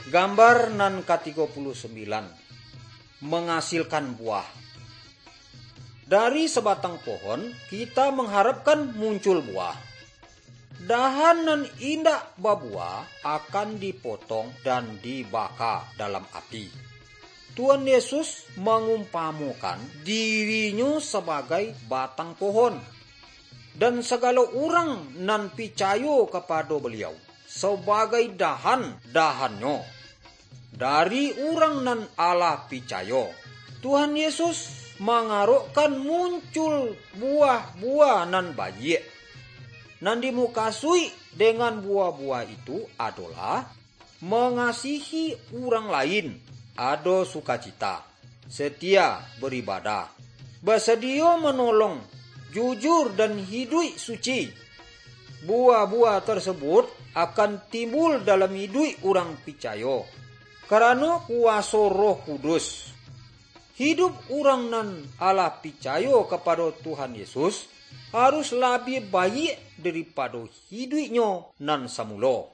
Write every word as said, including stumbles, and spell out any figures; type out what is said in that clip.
Gambar nan ke tiga puluh sembilan. Menghasilkan buah. Dari sebatang pohon kita mengharapkan muncul buah. Dahan nan indah berbuah akan dipotong dan dibakar dalam api. Tuhan Yesus mengumpamakan dirinya sebagai batang pohon. Dan segala orang nan percaya kepada beliau sebagai dahan-dahannya. Dari orang nan Allah percaya, Tuhan Yesus mengarukkan muncul buah-buah nan baik. Nan dimukasui dengan buah-buah itu adalah mengasihi orang lain, ada sukacita, setia beribadah, bersedia menolong, jujur dan hidup suci. Buah-buah tersebut akan timbul dalam hidup orang percaya karena kuasa Roh Kudus. Hidup orang nan Allah percaya kepada Tuhan Yesus harus lebih baik daripada hidupnya nan semula.